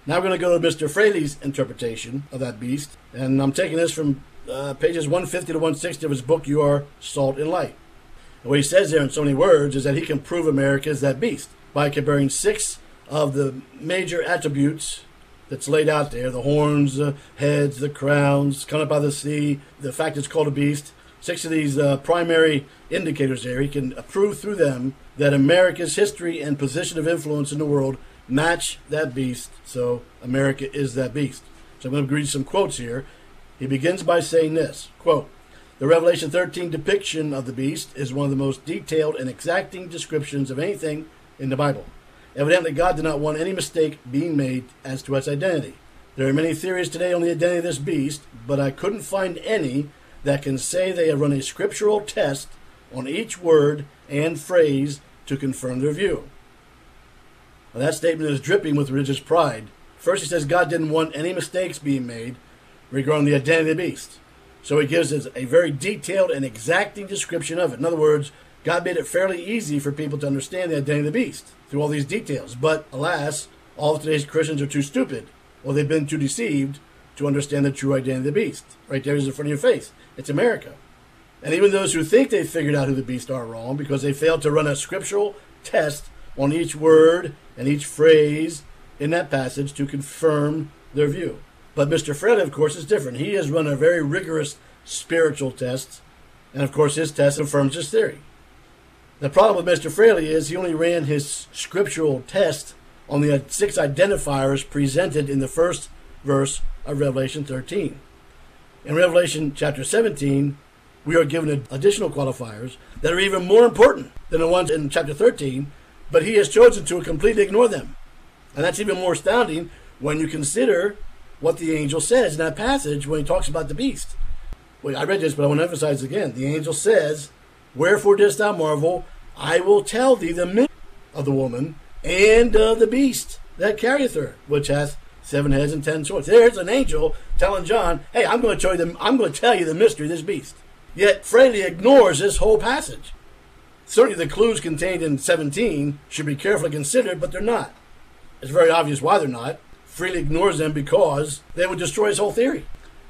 Now we're going to go to Mr. Fraley's interpretation of that beast, and I'm taking this from pages 150 to 160 of his book, You Are Salt and Light. And what he says there in so many words is that he can prove America is that beast by comparing 6 of the major attributes that's laid out there: the horns, the heads, the crowns, come up by the sea, the fact it's called a beast. 6 of these primary indicators there. He can prove through them that America's history and position of influence in the world match that beast, so America is that beast. So I'm going to read some quotes here. He begins by saying this, quote, "The Revelation 13 depiction of the beast is one of the most detailed and exacting descriptions of anything in the Bible. Evidently, God did not want any mistake being made as to its identity. There are many theories today on the identity of this beast, but I couldn't find any that can say they have run a scriptural test on each word and phrase to confirm their view." Now, that statement is dripping with religious pride. First, he says God didn't want any mistakes being made regarding the identity of the beast. So he gives us a very detailed and exacting description of it. In other words, God made it fairly easy for people to understand the identity of the beast through all these details. But alas, all of today's Christians are too stupid, or they've been too deceived to understand the true identity of the beast. Right there is in front of your face. It's America. And even those who think they've figured out who the beast are wrong because they failed to run a scriptural test on each word and each phrase in that passage to confirm their view. But Mr. Fraley, of course, is different. He has run a very rigorous spiritual test, and of course his test confirms his theory. The problem with Mr. Fraley is he only ran his scriptural test on the 6 identifiers presented in the first verse of Revelation 13. In Revelation chapter 17, we are given additional qualifiers that are even more important than the ones in chapter 13, but he has chosen to completely ignore them. And that's even more astounding when you consider what the angel says in that passage when he talks about the beast. Well, I read this, but I want to emphasize again. The angel says, "Wherefore didst thou marvel? I will tell thee the mystery of the woman and of the beast that carrieth her, which hath 7 heads and 10 swords." There's an angel telling John, "Hey, I'm going to tell you the mystery of this beast." Yet Fraley ignores this whole passage. Certainly the clues contained in 17 should be carefully considered, but they're not. It's very obvious why they're not. Fraley ignores them because they would destroy his whole theory.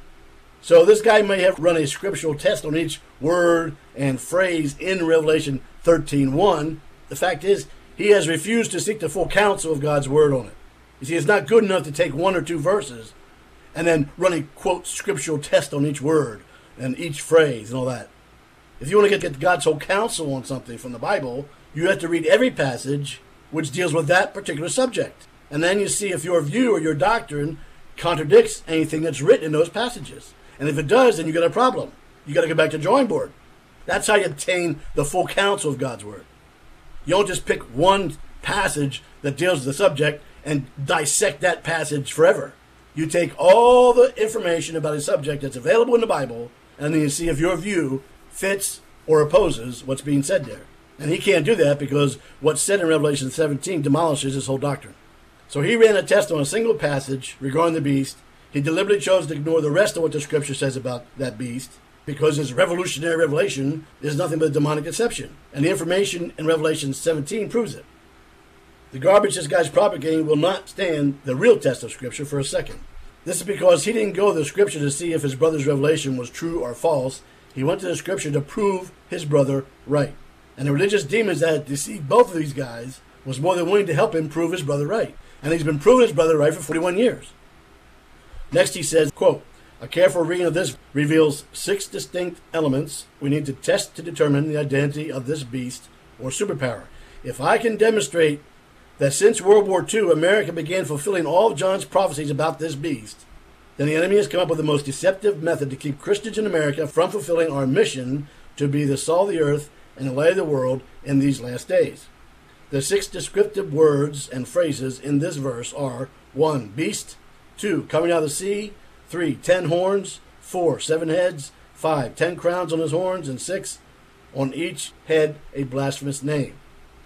So this guy may have run a scriptural test on each word and phrase in Revelation 13:1. The fact is, he has refused to seek the full counsel of God's word on it. You see, it's not good enough to take 1 or 2 verses and then run a, quote, scriptural test on each word and each phrase and all that. If you want to get God's whole counsel on something from the Bible, you have to read every passage which deals with that particular subject. And then you see if your view or your doctrine contradicts anything that's written in those passages. And if it does, then you got a problem. You got to go back to the drawing board. That's how you obtain the full counsel of God's word. You don't just pick one passage that deals with the subject and dissect that passage forever. You take all the information about a subject that's available in the Bible, and then you see if your view fits or opposes what's being said there. And he can't do that because what's said in Revelation 17 demolishes his whole doctrine. So he ran a test on a single passage regarding the beast. He deliberately chose to ignore the rest of what the scripture says about that beast because his revolutionary revelation is nothing but a demonic deception. And the information in Revelation 17 proves it. The garbage this guy's propagating will not stand the real test of scripture for a second. This is because he didn't go to the scripture to see if his brother's revelation was true or false. He went to the scripture to prove his brother right. And the religious demons that had deceived both of these guys was more than willing to help him prove his brother right. And he's been proving his brother right for 41 years. Next he says, quote, "A careful reading of this reveals 6 distinct elements we need to test to determine the identity of this beast or superpower. If I can demonstrate that since World War II, America began fulfilling all of John's prophecies about this beast, then the enemy has come up with the most deceptive method to keep Christians in America from fulfilling our mission to be the salt of the earth and the light of the world in these last days. The 6 descriptive words and phrases in this verse are 1. Beast, 2. Coming out of the sea, 3. 10 horns, 4. 7 heads, 5. 10 crowns on his horns, and 6. On each head a blasphemous name."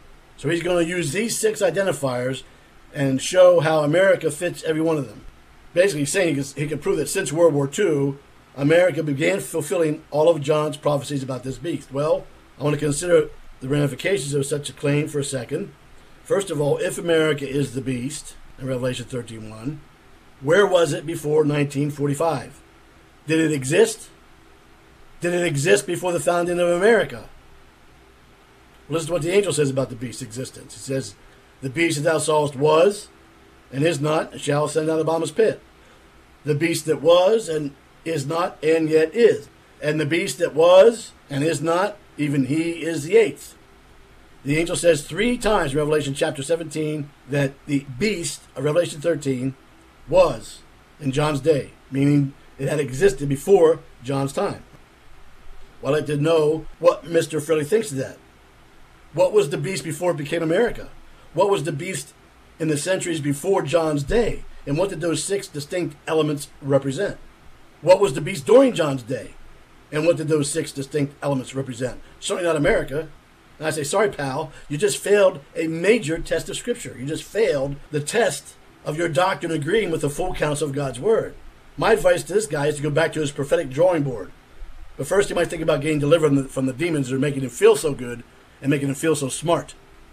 So he's going to use these 6 identifiers and show how America fits every one of them. Basically saying he can prove that since World War II, America began fulfilling all of John's prophecies about this beast. Well, I want to consider the ramifications of such a claim for a second. First of all, if America is the beast, in Revelation 13:1. Where was it before 1945? Did it exist? Did it exist before the founding of America? Listen to what the angel says about the beast's existence. He says, the beast that thou sawest was, and is not, and shall ascend out of the bottomless pit. The beast that was, and is not, and yet is. And the beast that was, and is not, even he is the eighth. The angel says 3 times in Revelation chapter 17 that the beast of Revelation 13 was in John's day, meaning it had existed before John's time. Well, I'd like to know what Mr. Frilly thinks of that. What was the beast before it became America? What was the beast in the centuries before John's day? And what did those 6 distinct elements represent? What was the beast during John's day? And what did those 6 distinct elements represent? Certainly not America. And I say, sorry, pal, you just failed a major test of Scripture. You just failed the test of your doctrine agreeing with the full counsel of God's Word. My advice to this guy is to go back to his prophetic drawing board. But first, he might think about getting delivered from the demons that are making him feel so good and making him feel so smart.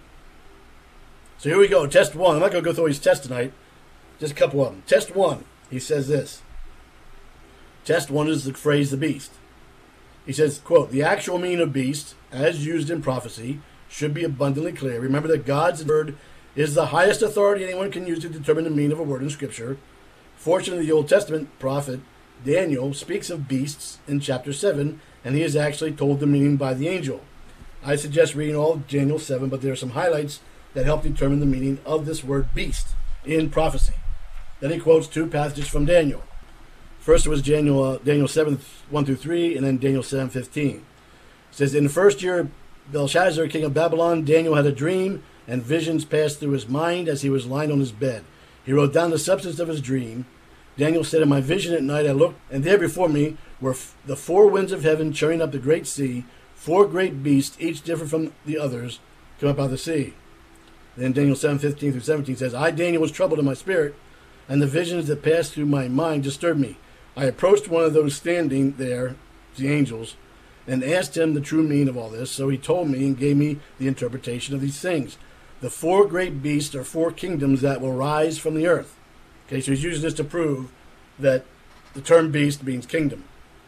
So here we go, test 1. I'm not going to go through his tests tonight, just a couple of them. Test 1, he says this. Test 1 is the phrase the beast. He says, quote, the actual meaning of beast, as used in prophecy, should be abundantly clear. Remember that God's word is the highest authority anyone can use to determine the meaning of a word in Scripture. Fortunately, the Old Testament prophet Daniel speaks of beasts in chapter 7, and he is actually told the meaning by the angel. I suggest reading all of Daniel 7, but there are some highlights that help determine the meaning of this word beast in prophecy. Then he quotes 2 passages from Daniel. First it was Daniel 7, 1 through 3, and then Daniel 7, 15. It says, in the first year of Belshazzar, king of Babylon, Daniel had a dream, and visions passed through his mind as he was lying on his bed. He wrote down the substance of his dream. Daniel said, in my vision at night I looked, and there before me were the 4 winds of heaven churning up the great sea. 4 great beasts, each different from the others, come up out of the sea. Then Daniel 7, 15 through 17 says, I, Daniel, was troubled in my spirit, and the visions that passed through my mind disturbed me. I approached one of those standing there, the angels, and asked him the true meaning of all this. So he told me and gave me the interpretation of these things. The 4 great beasts are 4 kingdoms that will rise from the earth. Okay, so he's using this to prove that the term beast means kingdom.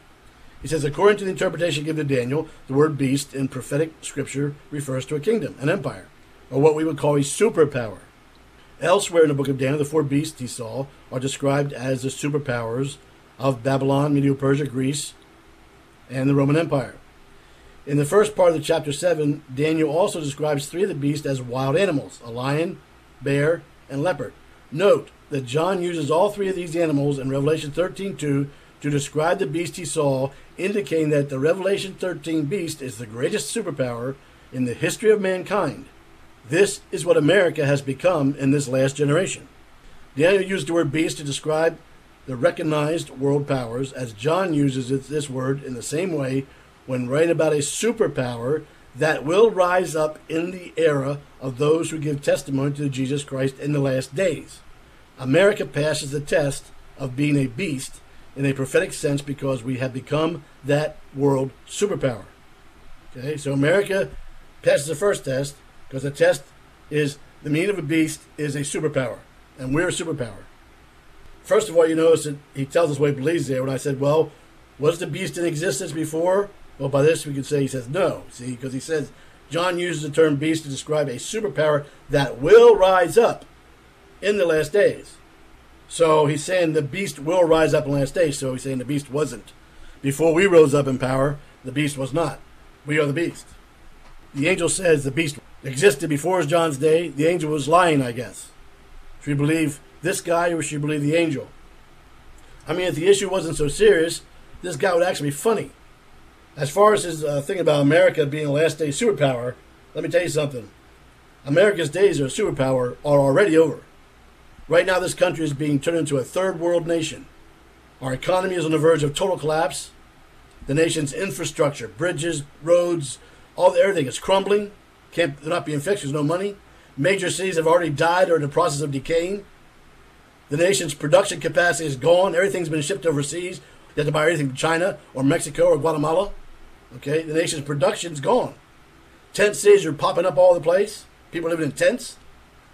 He says, according to the interpretation given to Daniel, the word beast in prophetic scripture refers to a kingdom, an empire, or what we would call a superpower. Elsewhere in the book of Daniel, the 4 beasts he saw are described as the superpowers of Babylon, Medo-Persia, Greece, and the Roman Empire. In the first part of the chapter 7, Daniel also describes 3 of the beasts as wild animals, a lion, bear, and leopard. Note that John uses all 3 of these animals in Revelation 13:2 to describe the beast he saw, indicating that the Revelation 13 beast is the greatest superpower in the history of mankind. This is what America has become in this last generation. Daniel used the word beast to describe the recognized world powers, as John uses this word in the same way when writing about a superpower that will rise up in the era of those who give testimony to Jesus Christ in the last days. America passes the test of being a beast in a prophetic sense because we have become that world superpower. Okay, so America passes the first test because the test is the meaning of a beast is a superpower, and we're a superpower. First of all, you notice that he tells us what he believes there. When I said, well, was the beast in existence before? Well, by this we could say he says no. See, because he says John uses the term beast to describe a superpower that will rise up in the last days. So he's saying the beast will rise up in the last days. So he's saying the beast wasn't. Before we rose up in power, the beast was not. We are the beast. The angel says the beast existed before John's day. The angel was lying, I guess. Should we believe this guy or should we believe the angel? I mean, if the issue wasn't so serious, this guy would actually be funny. As far as his thing about America being a last day superpower, let me tell you something. America's days of superpower are already over. Right now, this country is being turned into a third world nation. Our economy is on the verge of total collapse. The nation's infrastructure, bridges, roads, everything is crumbling. They're not being fixed. There's no money. Major cities have already died or are in the process of decaying. The nation's production capacity is gone. Everything's been shipped overseas. You have to buy everything from China or Mexico or Guatemala. Okay, the nation's production's gone. Tent cities are popping up all over the place. People living in tents.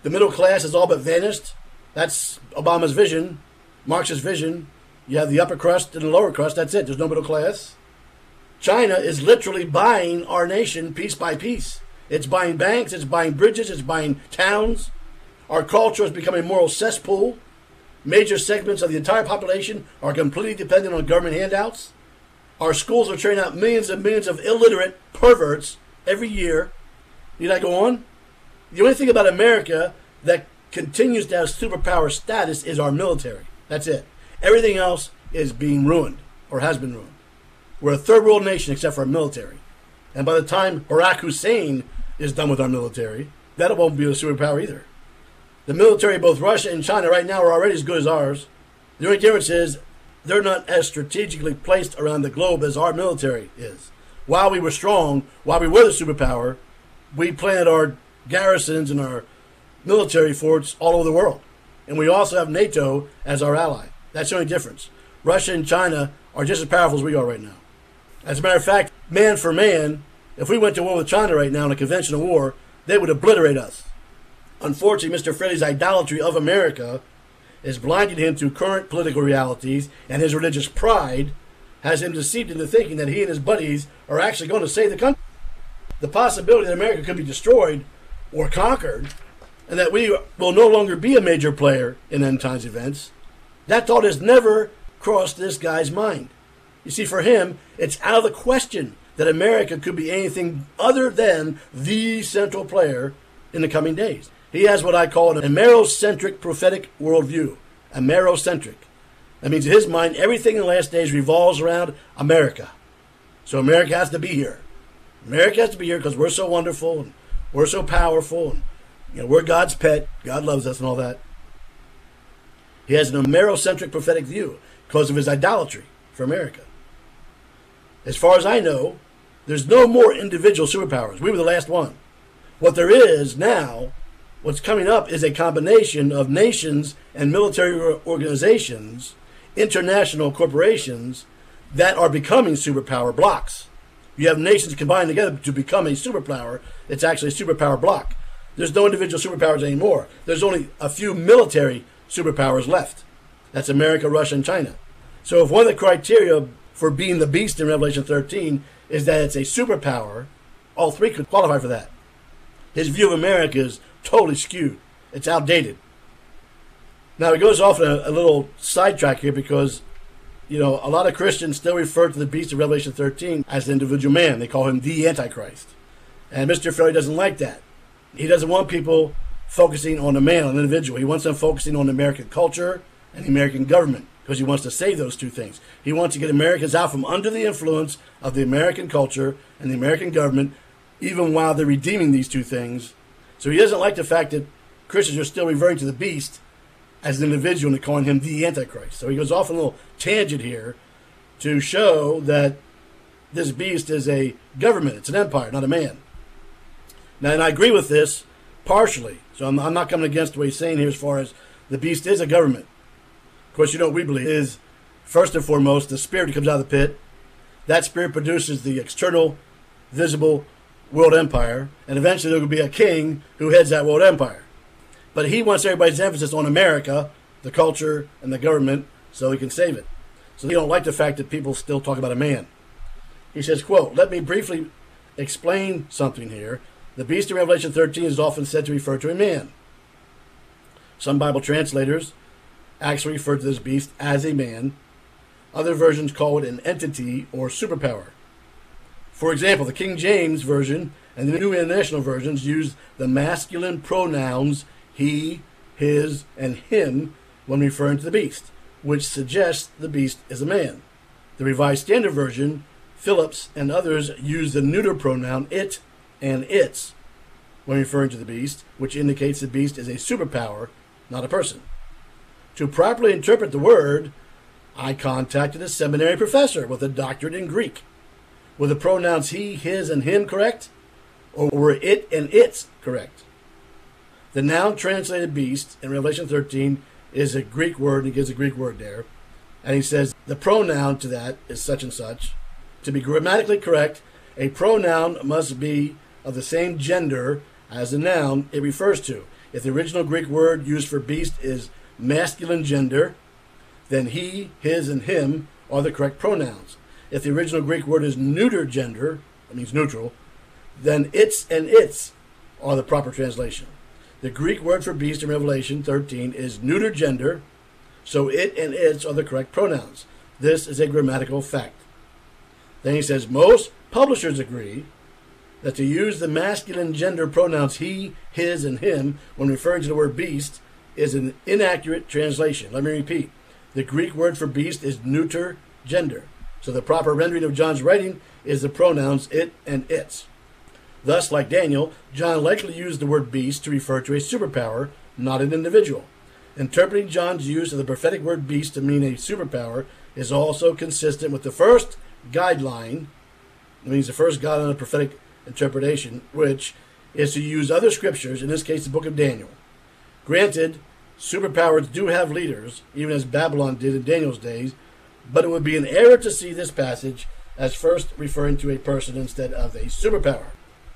The middle class has all but vanished. That's Obama's vision, Marxist vision. You have the upper crust and the lower crust. That's it. There's no middle class. China is literally buying our nation piece by piece. It's buying banks. It's buying bridges. It's buying towns. Our culture has become a moral cesspool. Major segments of the entire population are completely dependent on government handouts. Our schools are turning out millions and millions of illiterate perverts every year. Need I go on? The only thing about America that continues to have superpower status is our military. That's it. Everything else is being ruined or has been ruined. We're a third world nation except for our military. And by the time Barack Hussein is done with our military, that won't be a superpower either. The military of both Russia and China right now are already as good as ours. The only difference is they're not as strategically placed around the globe as our military is. While we were strong, while we were the superpower, we planted our garrisons and our military forts all over the world. And we also have NATO as our ally. That's the only difference. Russia and China are just as powerful as we are right now. As a matter of fact, man for man, if we went to war with China right now in a conventional war, they would obliterate us. Unfortunately, Mr. Freddy's idolatry of America is blinding him to current political realities, and his religious pride has him deceived into thinking that he and his buddies are actually going to save the country. The possibility that America could be destroyed or conquered, and that we will no longer be a major player in end times events, that thought has never crossed this guy's mind. You see, for him, it's out of the question that America could be anything other than the central player in the coming days. He has what I call an Amerocentric prophetic worldview. Amerocentric. That means in his mind, everything in the last days revolves around America. So America has to be here. America has to be here because we're so wonderful and we're so powerful and we're God's pet. God loves us and all that. He has an Amerocentric prophetic view because of his idolatry for America. As far as I know, there's no more individual superpowers. We were the last one. What there is now, what's coming up, is a combination of nations and military organizations, international corporations, that are becoming superpower blocks. You have nations combined together to become a superpower. It's actually a superpower block. There's no individual superpowers anymore. There's only a few military superpowers left. That's America, Russia, and China. So if one of the criteria for being the beast in Revelation 13 is that it's a superpower, all three could qualify for that. His view of America is totally skewed. It's outdated. Now, he goes off on a little sidetrack here because, a lot of Christians still refer to the beast of Revelation 13 as the individual man. They call him the Antichrist. And Mr. Philly doesn't like that. He doesn't want people focusing on a man, on an individual. He wants them focusing on American culture and the American government because he wants to save those two things. He wants to get Americans out from under the influence of the American culture and the American government, even while they're redeeming these two things. So he doesn't like the fact that Christians are still referring to the beast as an individual and calling him the Antichrist. So he goes off on a little tangent here to show that this beast is a government. It's an empire, not a man. Now, and I agree with this partially. So I'm not coming against what he's saying here as far as the beast is a government. Of course, what we believe is, first and foremost, the spirit that comes out of the pit. That spirit produces the external, visible world empire, and eventually there will be a king who heads that world empire. But he wants everybody's emphasis on America, the culture, and the government, so he can save it. So they don't like the fact that people still talk about a man. He says, quote, "Let me briefly explain something here. The beast in Revelation 13 is often said to refer to a man. Some Bible translators actually refer to this beast as a man. Other versions call it an entity or superpower. For example, the King James Version and the New International Versions use the masculine pronouns he, his, and him when referring to the beast, which suggests the beast is a man. The Revised Standard Version, Phillips, and others use the neuter pronoun it and its when referring to the beast, which indicates the beast is a superpower, not a person. To properly interpret the word, I contacted a seminary professor with a doctorate in Greek. Were the pronouns he, his, and him correct? Or were it and its correct? The noun translated beast in Revelation 13 is a Greek word, and he gives a Greek word there. And he says the pronoun to that is such and such. To be grammatically correct, a pronoun must be of the same gender as the noun it refers to. If the original Greek word used for beast is masculine gender, then he, his, and him are the correct pronouns. If the original Greek word is neuter gender, that means neutral, then its and its are the proper translation. The Greek word for beast in Revelation 13 is neuter gender, so it and its are the correct pronouns. This is a grammatical fact. Then he says, most publishers agree that to use the masculine gender pronouns he, his, and him when referring to the word beast is an inaccurate translation. Let me repeat. The Greek word for beast is neuter gender. So the proper rendering of John's writing is the pronouns it and its. Thus, like Daniel, John likely used the word beast to refer to a superpower, not an individual. Interpreting John's use of the prophetic word beast to mean a superpower is also consistent with the first guideline. It means the first guideline of prophetic interpretation, which is to use other scriptures, in this case the book of Daniel. Granted, superpowers do have leaders, even as Babylon did in Daniel's days, but it would be an error to see this passage as first referring to a person instead of a superpower.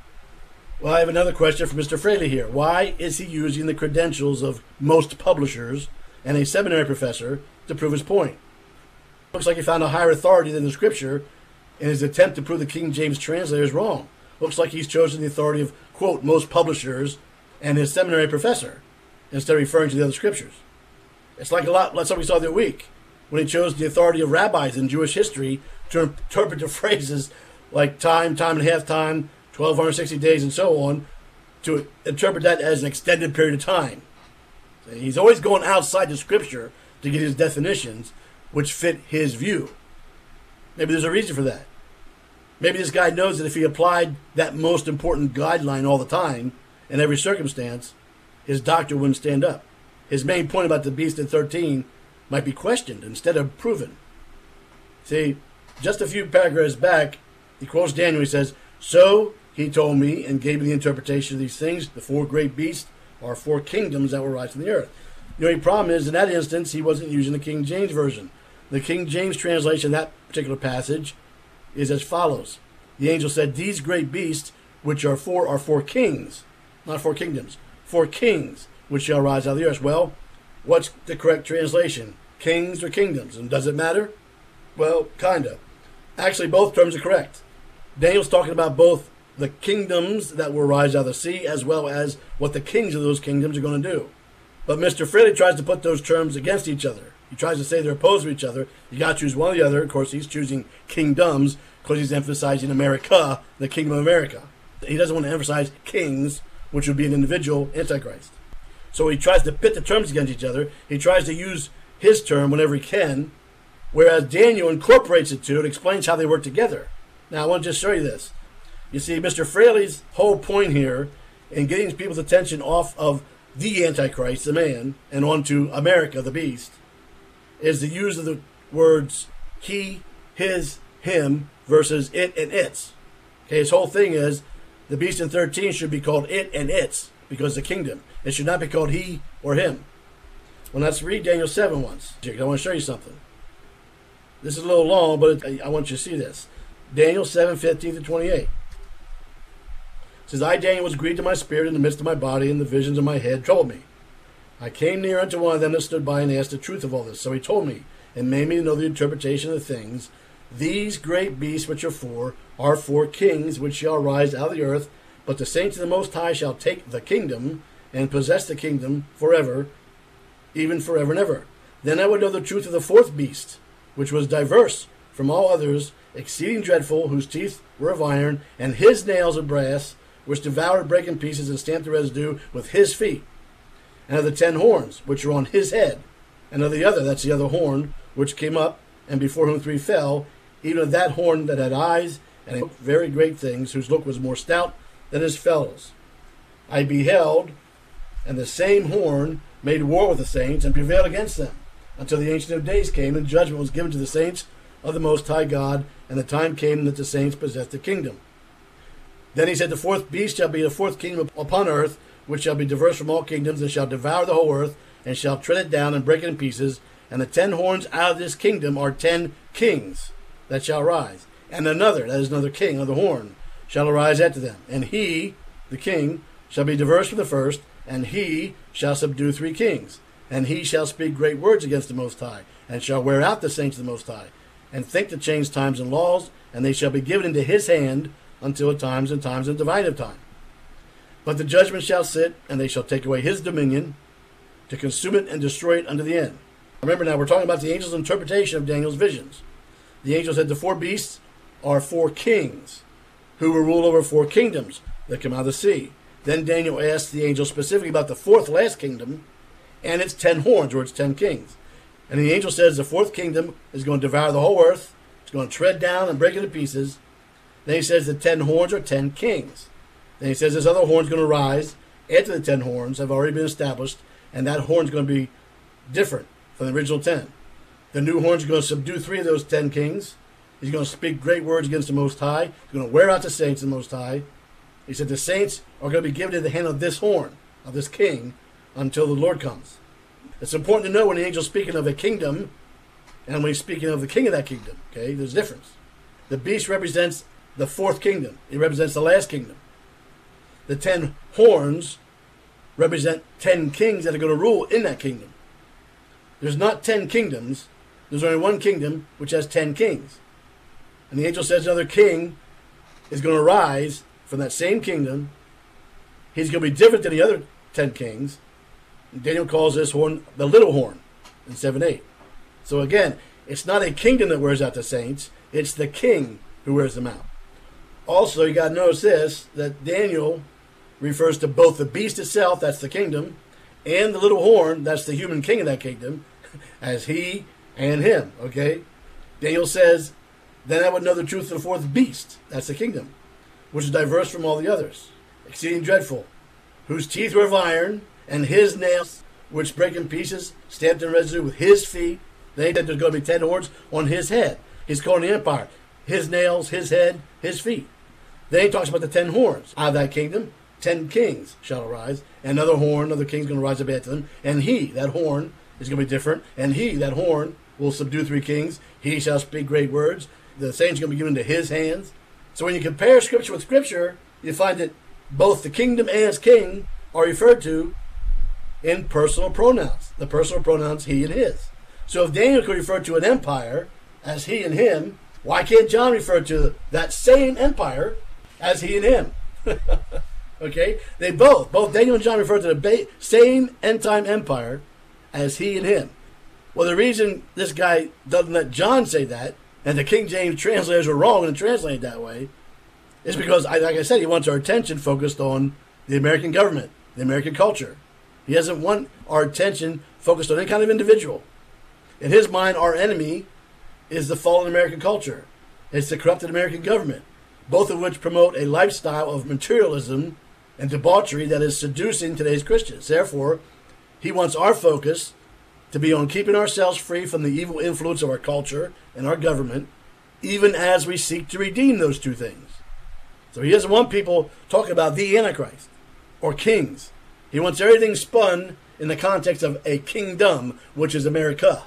Well, I have another question for Mr. Fraley here. Why is he using the credentials of most publishers and a seminary professor to prove his point? Looks like he found a higher authority than the scripture in his attempt to prove the King James translator is wrong. Looks like he's chosen the authority of, quote, most publishers and his seminary professor instead of referring to the other scriptures. It's like that's what we saw the other week when he chose the authority of rabbis in Jewish history to interpret the phrases like time, time and a half time, 1260 days, and so on, to interpret that as an extended period of time. So he's always going outside the scripture to get his definitions, which fit his view. Maybe there's a reason for that. Maybe this guy knows that if he applied that most important guideline all the time, in every circumstance, his doctrine wouldn't stand up. His main point about the beast in 13 might be questioned instead of proven. See, just a few paragraphs back, he quotes Daniel. He says, so he told me and gave me the interpretation of these things. The four great beasts are four kingdoms that will rise from the earth. The only problem is, in that instance, he wasn't using the King James Version. The King James translation of that particular passage is as follows. The angel said, these great beasts, which are four kings, not four kingdoms, four kings, which shall rise out of the earth. Well, what's the correct translation? Kings or kingdoms? And does it matter? Well, kind of. Actually, both terms are correct. Daniel's talking about both the kingdoms that will rise out of the sea as well as what the kings of those kingdoms are going to do. But Mr. Fraley tries to put those terms against each other. He tries to say they're opposed to each other. You got to choose one or the other. Of course, he's choosing kingdoms because he's emphasizing America, the kingdom of America. He doesn't want to emphasize kings, which would be an individual antichrist. So he tries to pit the terms against each other. He tries to use his term whenever he can, whereas Daniel incorporates it to and explains how they work together. Now, I want to just show you this. You see, Mr. Fraley's whole point here in getting people's attention off of the Antichrist, the man, and onto America, the beast, is the use of the words he, his, him, versus it and its. Okay, his whole thing is the beast in 13 should be called it and its, because the kingdom. It should not be called he or him. Well, let's read Daniel 7 once. I want to show you something. This is a little long, but I want you to see this. Daniel 7:15-28. It says, I, Daniel, was grieved in my spirit in the midst of my body, and the visions of my head troubled me. I came near unto one of them that stood by and asked the truth of all this. So he told me, and made me know the interpretation of the things. These great beasts which are four kings which shall rise out of the earth, but the saints of the Most High shall take the kingdom, and possess the kingdom forever, even forever and ever. Then I would know the truth of the fourth beast, which was diverse from all others, exceeding dreadful, whose teeth were of iron, and his nails of brass, which devoured, brake in pieces, and stamped the residue with his feet. And of the 10 horns, which are on his head, and of the other, that's the other horn, which came up, and before whom 3 fell, even of that horn that had eyes, and very great things, whose look was more stout than his fellows. I beheld, and the same horn made war with the saints, and prevailed against them, until the Ancient of Days came, and judgment was given to the saints of the Most High God, and the time came that the saints possessed the kingdom. Then he said, the fourth beast shall be the fourth kingdom upon earth, which shall be diverse from all kingdoms, and shall devour the whole earth, and shall tread it down, and break it in pieces. And the 10 horns out of this kingdom are 10 kings that shall rise. And another, that is another king, another horn, shall arise after them. And he, the king, shall be diverse from the first, and he shall subdue 3 kings. And he shall speak great words against the Most High, and shall wear out the saints of the Most High, and think to change times and laws, and they shall be given into his hand until times and divine of time. But the judgment shall sit, and they shall take away his dominion, to consume it and destroy it unto the end. Remember now, we're talking about the angel's interpretation of Daniel's visions. The angel said the 4 beasts are 4 kings, who will rule over 4 kingdoms that come out of the sea. Then Daniel asked the angel specifically about the 4th last kingdom, and its 10 horns, or its 10 kings. And the angel says the 4th kingdom is going to devour the whole earth. It's going to tread down and break into pieces. Then he says the 10 horns are 10 kings. Then he says this other horn is going to rise after the 10 horns have already been established, and that horn is going to be different from the original 10. The new horn is going to subdue 3 of those 10 kings. He's going to speak great words against the Most High. He's going to wear out the saints of the Most High. He said the saints are going to be given to the hand of this horn, of this king, until the Lord comes. It's important to know when the angel's speaking of a kingdom and when he's speaking of the king of that kingdom. Okay, there's a difference. The beast represents the 4th kingdom. It represents the last kingdom. The 10 horns represent 10 kings that are going to rule in that kingdom. There's not 10 kingdoms. There's only one kingdom which has 10 kings. And the angel says another king is going to rise from that same kingdom. He's going to be different than the other 10 kings. Daniel calls this horn the little horn in 7:8. So again, it's not a kingdom that wears out the saints. It's the king who wears them out. Also, you got to notice this, that Daniel refers to both the beast itself, that's the kingdom, and the little horn, that's the human king of that kingdom, as he and him. Okay? Daniel says, then I would know the truth of the 4th beast, that's the kingdom, which is diverse from all the others, exceeding dreadful, whose teeth were of iron, and his nails, which break in pieces, stamped in residue with his feet. They said there's going to be 10 horns on his head. He's calling the empire. His nails, his head, his feet. Then he talks about the 10 horns. Out of that kingdom, 10 kings shall arise. And another horn, another king's going to rise up after them. And he, that horn, is going to be different. And he, that horn, will subdue 3 kings. He shall speak great words. The saints are going to be given into his hands. So when you compare Scripture with Scripture, you find that both the kingdom and its king are referred to in personal pronouns. The personal pronouns he and his. So if Daniel could refer to an empire as he and him, why can't John refer to that same empire as he and him? Okay? They both Daniel and John refer to the same end-time empire as he and him. Well, the reason this guy doesn't let John say that, and the King James translators are wrong in translating it that way, is because, like I said, he wants our attention focused on the American government, the American culture. He doesn't want our attention focused on any kind of individual. In his mind, our enemy is the fallen American culture. It's the corrupted American government, both of which promote a lifestyle of materialism and debauchery that is seducing today's Christians. Therefore, he wants our focus to be on keeping ourselves free from the evil influence of our culture and our government, even as we seek to redeem those 2 things. So he doesn't want people talking about the Antichrist or kings. He wants everything spun in the context of a kingdom, which is America.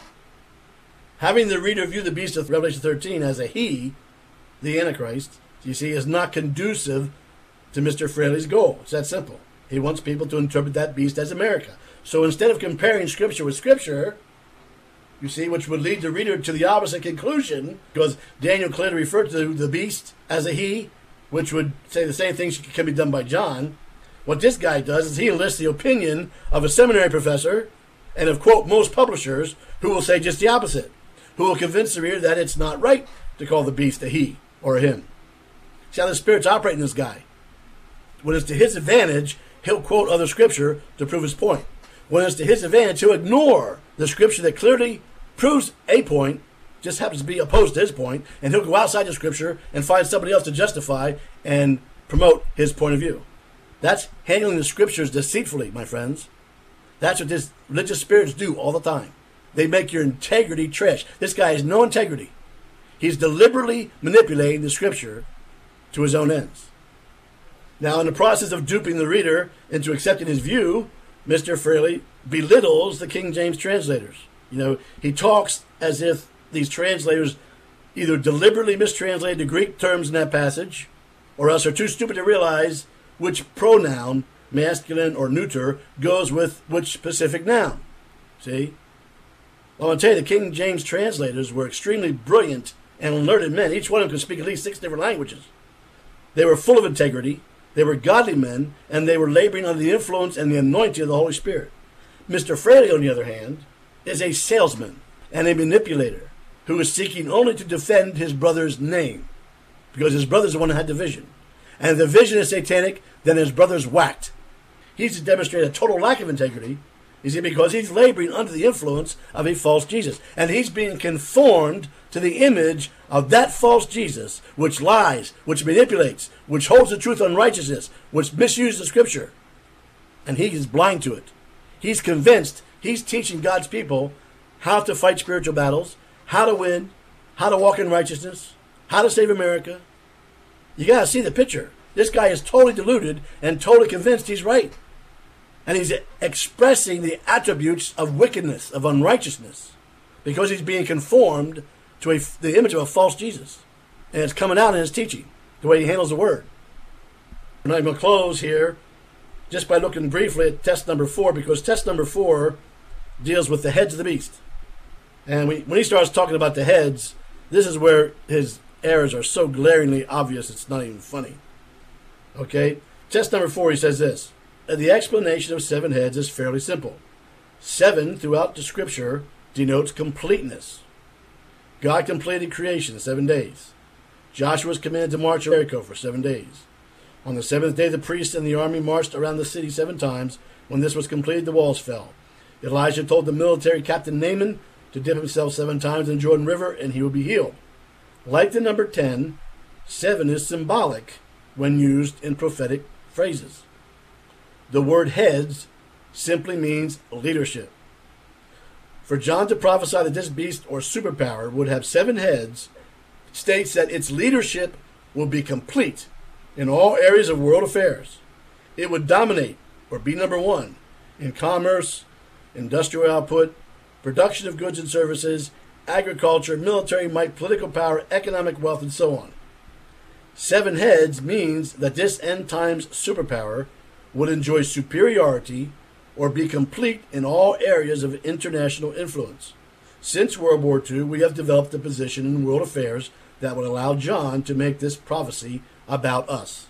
Having the reader view the beast of Revelation 13 as a he, the Antichrist, you see, is not conducive to Mr. Fraley's goal. It's that simple. He wants people to interpret that beast as America. So instead of comparing Scripture with Scripture, you see, which would lead the reader to the opposite conclusion, because Daniel clearly referred to the beast as a he, which would say the same things can be done by John. What this guy does is he enlists the opinion of a seminary professor and of, quote, most publishers who will say just the opposite, who will convince the reader that it's not right to call the beast a he or a him. See how the Spirit's operating this guy. When it's to his advantage, he'll quote other Scripture to prove his point. When it's to his advantage, he'll ignore the Scripture that clearly proves a point, just happens to be opposed to his point, and he'll go outside the Scripture and find somebody else to justify and promote his point of view. That's handling the Scriptures deceitfully, my friends. That's what these religious spirits do all the time. They make your integrity trash. This guy has no integrity. He's deliberately manipulating the Scripture to his own ends. Now, in the process of duping the reader into accepting his view, Mr. Fraley belittles the King James translators. You know, he talks as if these translators either deliberately mistranslated the Greek terms in that passage, or else are too stupid to realize which pronoun masculine or neuter, goes with which specific noun. See? Well, I'll tell you, the King James translators were extremely brilliant and learned men. Each one of them could speak at least 6 different languages. They were full of integrity, they were godly men, and they were laboring under the influence and the anointing of the Holy Spirit. Mr. Fraley, on the other hand, is a salesman and a manipulator who is seeking only to defend his brother's name, because his brother's the one who had the vision. And if the vision is satanic, then his brother's whacked. He's to demonstrate a total lack of integrity, you see, because he's laboring under the influence of a false Jesus. And he's being conformed to the image of that false Jesus, which lies, which manipulates, which holds the truth on righteousness, which misuses the Scripture. And he is blind to it. He's convinced he's teaching God's people how to fight spiritual battles, how to win, how to walk in righteousness, how to save America. You got to see the picture. This guy is totally deluded and totally convinced he's right. And he's expressing the attributes of wickedness, of unrighteousness, because he's being conformed to the image of a false Jesus. And it's coming out in his teaching, the way he handles the word. And I'm going to close here just by looking briefly at test number 4, because test number 4 deals with the heads of the beast. And when he starts talking about the heads, this is where his errors are so glaringly obvious it's not even funny. Okay? Test number 4, he says this. The explanation of 7 heads is fairly simple. 7 throughout the Scripture denotes completeness. God completed creation in 7 days. Joshua was commanded to march around Jericho for 7 days. On the 7th day, the priests and the army marched around the city 7 times. When this was completed, the walls fell. Elijah told the military captain Naaman to dip himself 7 times in the Jordan River, and he would be healed. Like the number 10, 7 is symbolic when used in prophetic phrases. The word heads simply means leadership. For John to prophesy that this beast or superpower would have 7 heads states that its leadership will be complete in all areas of world affairs. It would dominate or be number 1 in commerce, industrial output, production of goods and services, agriculture, military might, political power, economic wealth, and so on. 7 heads means that this end times superpower would enjoy superiority or be complete in all areas of international influence. Since World War II, we have developed a position in world affairs that would allow John to make this prophecy about us.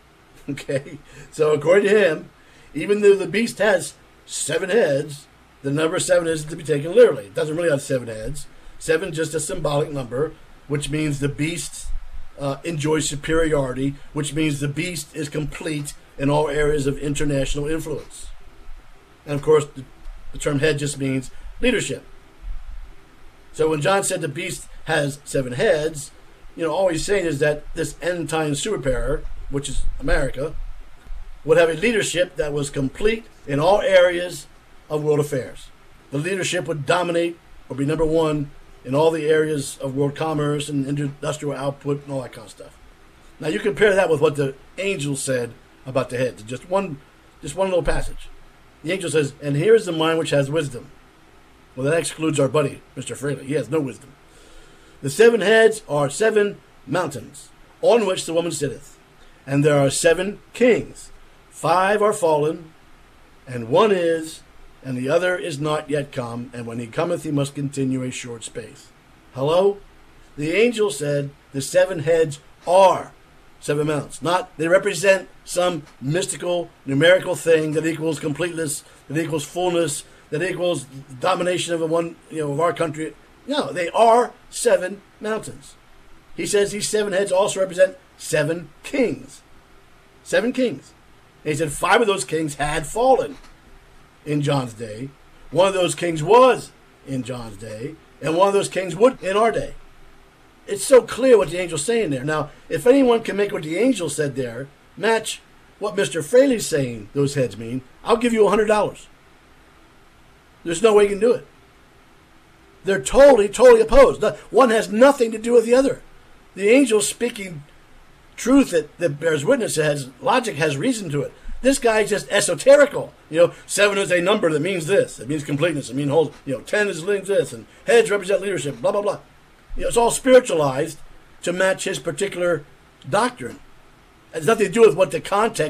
Okay? So according to him, even though the beast has 7 heads, the number 7 is to be taken literally. It doesn't really have 7 heads. 7 is just a symbolic number, which means the beast enjoys superiority, which means the beast is complete in all areas of international influence. And of course, the term head just means leadership. So when John said the beast has 7 heads, all he's saying is that this end time superpower, which is America, would have a leadership that was complete in all areas of world affairs. The leadership would dominate or be number 1 in all the areas of world commerce and industrial output and all that kind of stuff. Now you compare that with what the angel said about the heads. Just one little passage. The angel says, "And here is the mind which has wisdom." Well, that excludes our buddy, Mr. Fraley. He has no wisdom. "The 7 heads are 7 mountains, on which the woman sitteth. And there are 7 kings. 5 are fallen, and 1 is, and the other is not yet come. And when he cometh, he must continue a short space." Hello? The angel said the 7 heads are 7 mountains. Not they represent some mystical, numerical thing that equals completeness, that equals fullness, that equals domination of of our country. No, they are 7 mountains. He says these 7 heads also represent 7 kings. 7 kings. And he said 5 of those kings had fallen in John's day. 1 of those kings was in John's day. And 1 of those kings would in our day. It's so clear what the angel's saying there. Now, if anyone can make what the angel said there match what Mr. Fraley's saying those heads mean, I'll give you $100. There's no way you can do it. They're totally, totally opposed. One has nothing to do with the other. The angel's speaking truth that bears witness, has logic, has reason to it. This guy's just esoterical. 7 is a number that means this. It means completeness. It means whole. 10 is linked this, and heads represent leadership. Blah blah blah. It's all spiritualized to match his particular doctrine. It has nothing to do with what the context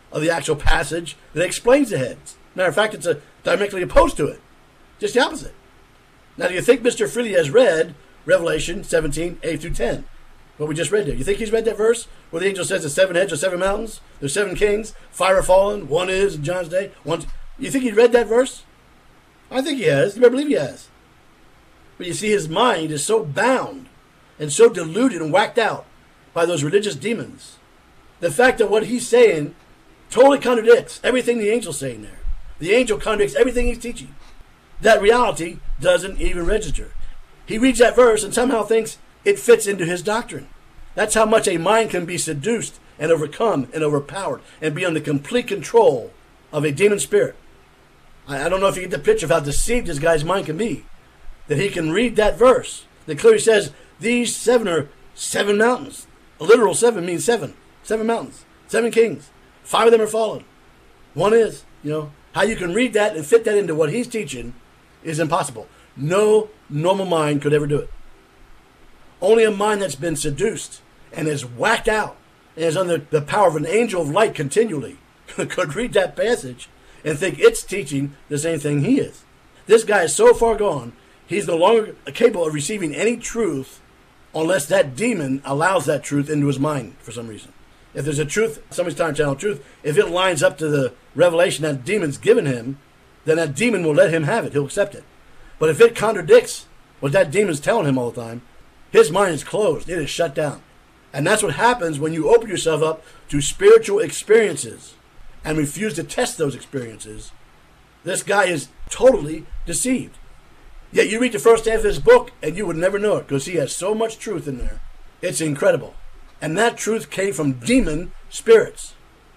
of the actual passage that explains the heads. Matter of fact, it's directly opposed to it. Just the opposite. Now, do you think Mr. Freely has read Revelation 17, 8 through 10? What we just read there. You think he's read that verse where the angel says the 7 heads are 7 mountains, there's 7 kings, 5 are fallen, 1 is in John's day. You think he read that verse? I think he has. You better believe he has. But you see, his mind is so bound and so deluded and whacked out by those religious demons. The fact that what he's saying totally contradicts everything the angel's saying there. The angel contradicts everything he's teaching. That reality doesn't even register. He reads that verse and somehow thinks it fits into his doctrine. That's how much a mind can be seduced and overcome and overpowered and be under complete control of a demon spirit. I don't know if you get the picture of how deceived this guy's mind can be. That he can read that verse that clearly says these 7 are 7 mountains. A literal 7 means 7. 7 mountains. 7 kings. 5 of them are fallen. 1 is. How you can read that and fit that into what he's teaching is impossible. No normal mind could ever do it. Only a mind that's been seduced and is whacked out and is under the power of an angel of light continually could read that passage and think it's teaching the same thing he is. This guy is so far gone, he's no longer capable of receiving any truth unless that demon allows that truth into his mind for some reason. If there's a truth, somebody's time channel truth, if it lines up to the revelation that demon's given him, then that demon will let him have it. He'll accept it. But if it contradicts what that demon's telling him all the time, his mind is closed. It is shut down. And that's what happens when you open yourself up to spiritual experiences and refuse to test those experiences. This guy is totally deceived. Yet you read the first half of his book and you would never know it because he has so much truth in there. It's incredible. And that truth came from demon spirits.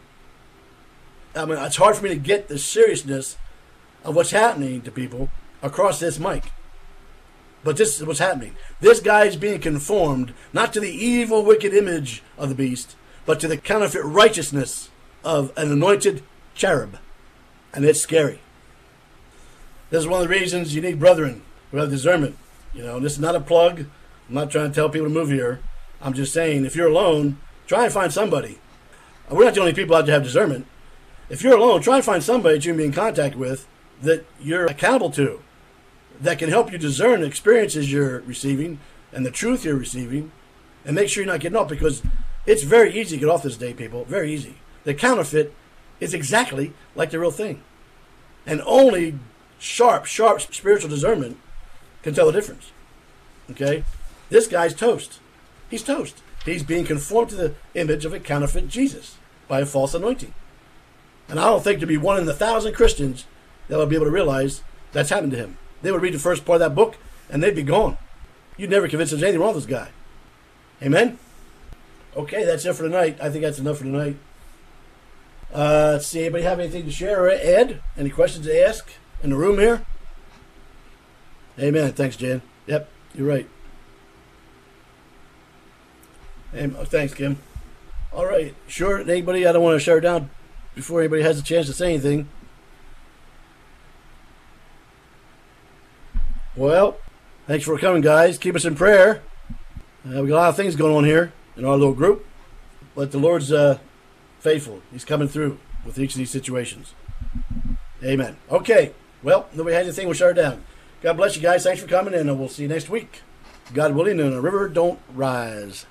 I mean, it's hard for me to get the seriousness of what's happening to people across this mic. But this is what's happening. This guy is being conformed not to the evil, wicked image of the beast, but to the counterfeit righteousness of an anointed cherub. And it's scary. This is one of the reasons you need brethren who have discernment. This is not a plug. I'm not trying to tell people to move here. I'm just saying, if you're alone, try and find somebody. We're not the only people out there have discernment. If you're alone, try and find somebody that you can be in contact with that you're accountable to, that can help you discern the experiences you're receiving and the truth you're receiving, and make sure you're not getting off, because it's very easy to get off this day, people. Very easy. The counterfeit is exactly like the real thing. And only sharp spiritual discernment can tell the difference. Okay? This guy's toast. He's toast. He's being conformed to the image of a counterfeit Jesus by a false anointing. And I don't think there'd be 1 in 1,000 Christians that would be able to realize that's happened to him. They would read the first part of that book and they'd be gone. You'd never convince there's anything wrong with this guy. Amen? Okay, that's it for tonight. I think that's enough for tonight. Let's see, anybody have anything to share or add? Any questions to ask in the room here? Amen. Thanks, Jan. Yep, you're right. Thanks, Kim. All right. Sure, anybody? I don't want to shut her down before anybody has a chance to say anything. Well, thanks for coming, guys. Keep us in prayer. We got a lot of things going on here in our little group, but the Lord's faithful. He's coming through with each of these situations. Amen. Okay. Well, nobody has anything. We'll shut her down. God bless you guys. Thanks for coming, and we'll see you next week. God willing, and the river don't rise.